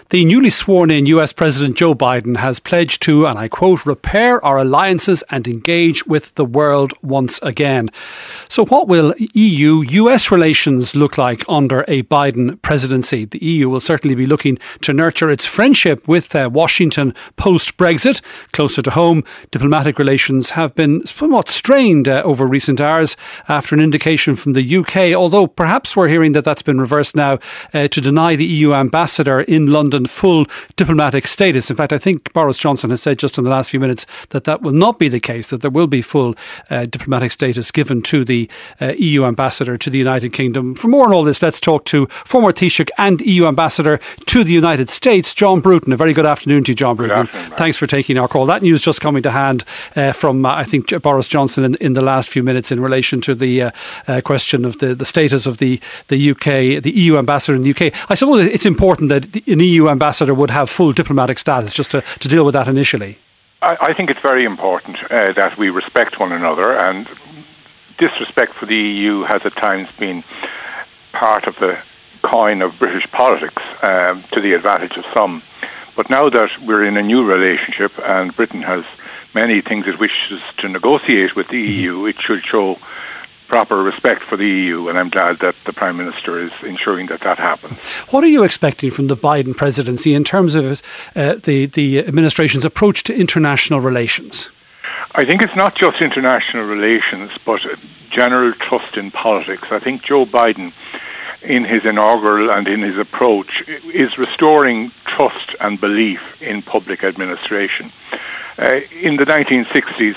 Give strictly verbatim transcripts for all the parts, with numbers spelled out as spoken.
The newly sworn-in U S President Joe Biden has pledged to, and I quote, repair our alliances and engage with the world once again. So what will E U-U S relations look like under a Biden presidency? The E U will certainly be looking to nurture its friendship with uh, Washington post-Brexit. Closer to home, diplomatic relations have been somewhat strained uh, over recent hours after an indication from the U K, although perhaps we're hearing that that's been reversed now uh, to deny the E U ambassador in London full diplomatic status. In fact, I think Boris Johnson has said just in the last few minutes that that will not be the case, that there will be full uh, diplomatic status given to the uh, E U ambassador to the United Kingdom. For more on all this, let's talk to former Taoiseach and E U ambassador to the United States, John Bruton. A very good afternoon to you, John Bruton. Thanks for taking our call. That news just coming to hand uh, from, uh, I think, Boris Johnson in, in the last few minutes in relation to the uh, uh, question of the, the status of the, the U K, the E U ambassador in the U K. I suppose it's important that an E U ambassador would have full diplomatic status, just to, to deal with that initially. I, I think it's very important uh, that we respect one another, and disrespect for the E U has at times been part of the coin of British politics, um, to the advantage of some. But now that we're in a new relationship and Britain has many things it wishes to negotiate with the E U, it should show proper respect for the E U, and I'm glad that the Prime Minister is ensuring that that happens. What are you expecting from the Biden presidency in terms of uh, the, the administration's approach to international relations? I think it's not just international relations, but general trust in politics. I think Joe Biden, in his inaugural and in his approach, is restoring trust and belief in public administration. Uh, in the nineteen sixties,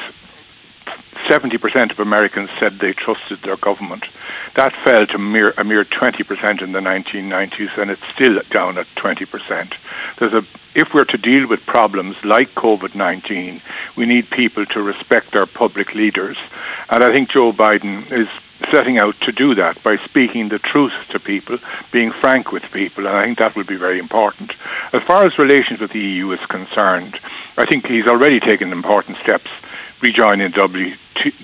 seventy percent of Americans said they trusted their government. That fell to mere, a mere twenty percent in the nineteen nineties, and it's still down at twenty percent. There's a, if we're to deal with problems like COVID nineteen, we need people to respect their public leaders. And I think Joe Biden is setting out to do that by speaking the truth to people, being frank with people, and I think that will be very important. As far as relations with the E U is concerned, I think he's already taken important steps, rejoining W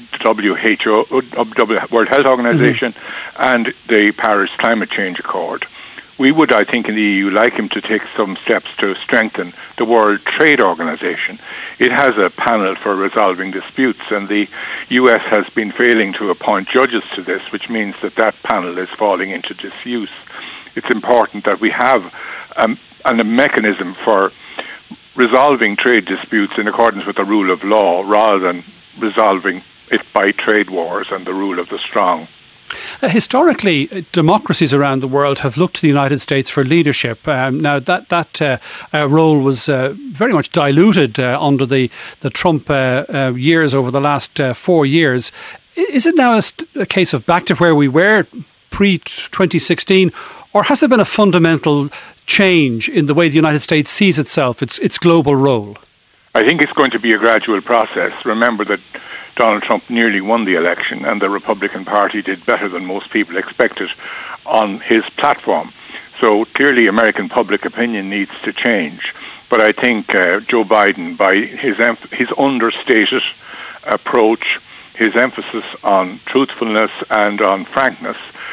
H O, World Health Organization, mm-hmm. and the Paris Climate Change Accord. We would, I think, in the E U like him to take some steps to strengthen the World Trade Organization. It has a panel for resolving disputes, and the U S has been failing to appoint judges to this, which means that that panel is falling into disuse. It's important that we have um, a mechanism for resolving trade disputes in accordance with the rule of law, rather than resolving it by trade wars and the rule of the strong. Uh, historically, democracies around the world have looked to the United States for leadership. Um, now, that that uh, uh, role was uh, very much diluted uh, under the the Trump uh, uh, years over the last uh, four years. Is it now a, st- a case of back to where we were pre twenty sixteen, or has there been a fundamental change in the way the United States sees itself, its its global role? I think it's going to be a gradual process. Remember that Donald Trump nearly won the election, and the Republican Party did better than most people expected on his platform. So clearly American public opinion needs to change. But I think uh, Joe Biden, by his emph- his understated approach, his emphasis on truthfulness and on frankness,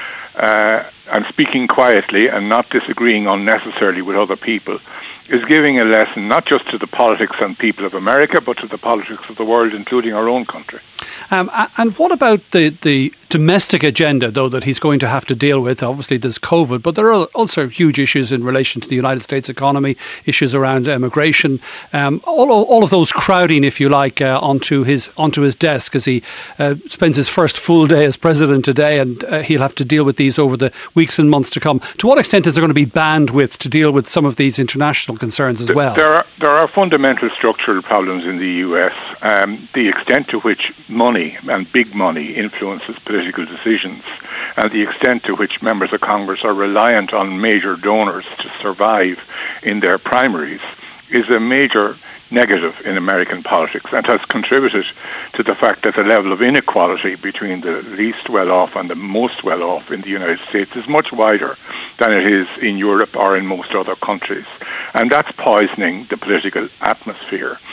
uh, and speaking quietly and not disagreeing unnecessarily with other people, is giving a lesson not just to the politics and people of America, but to the politics of the world, including our own country. Um, and what about the, the domestic agenda, though, that he's going to have to deal with? Obviously, there's COVID, but there are also huge issues in relation to the United States economy, issues around immigration, um, all, all of those crowding, if you like, uh, onto his onto his desk as he uh, spends his first full day as president today, and uh, he'll have to deal with these over the weeks and months to come. To what extent is there going to be bandwidth to deal with some of these international concerns as well? There are, there are fundamental structural problems in the U S. Um, the extent to which money, and big money, influences political decisions, and the extent to which members of Congress are reliant on major donors to survive in their primaries is a major negative in American politics, and has contributed to the fact that the level of inequality between the least well-off and the most well-off in the United States is much wider than it is in Europe or in most other countries. And that's poisoning the political atmosphere.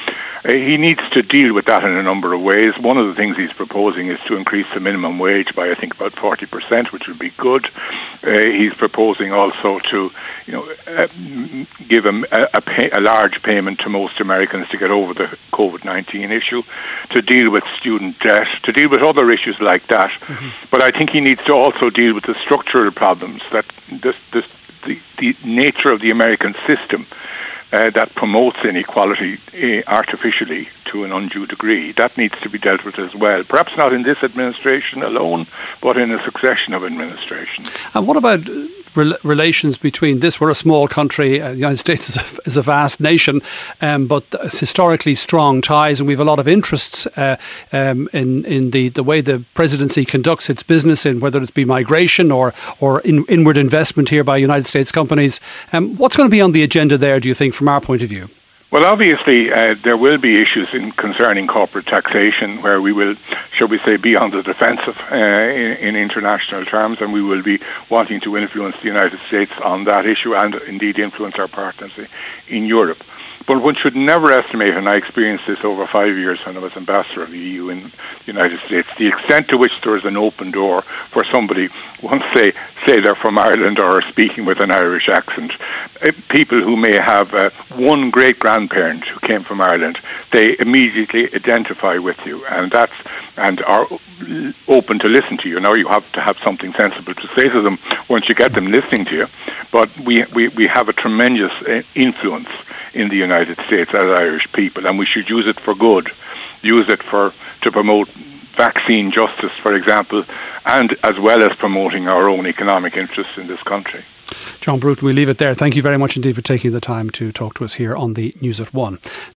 Uh, he needs to deal with that in a number of ways. One of the things he's proposing is to increase the minimum wage by, I think, about forty percent, which would be good. Uh, he's proposing also to, you know, uh, give a, a, pay, a large payment to most Americans to get over the COVID nineteen issue, to deal with student debt, to deal with other issues like that. Mm-hmm. But I think he needs to also deal with the structural problems that this, this, the, the nature of the American system Uh, that promotes inequality uh, artificially to an undue degree. That needs to be dealt with as well. Perhaps not in this administration alone, but in a succession of administrations. And what about re- relations between this? We're a small country. Uh, the United States is a, is a vast nation, um, but historically strong ties, and we have a lot of interests uh, um, in in the, the way the presidency conducts its business, in whether it be migration or or in, inward investment here by United States companies. Um, what's going to be on the agenda there, do you think, from our point of view? Well, obviously, uh, there will be issues in concerning corporate taxation where we will, shall we say, be on the defensive uh, in, in international terms, and we will be wanting to influence the United States on that issue and indeed influence our partners in Europe. But one should never estimate, and I experienced this over five years when I was ambassador of the E U in the United States, the extent to which there is an open door for somebody, once they say they're from Ireland or are speaking with an Irish accent. People who may have uh, one great-grandparent who came from Ireland, they immediately identify with you, and that's and are open to listen to you. Now, you have to have something sensible to say to them once you get them listening to you, but we, we, we have a tremendous uh, influence in the United States as Irish people, and we should use it for good. Use it for to promote vaccine justice, for example, and as well as promoting our own economic interests in this country. John Bruton, we'll leave it there. Thank you very much indeed for taking the time to talk to us here on the News at One.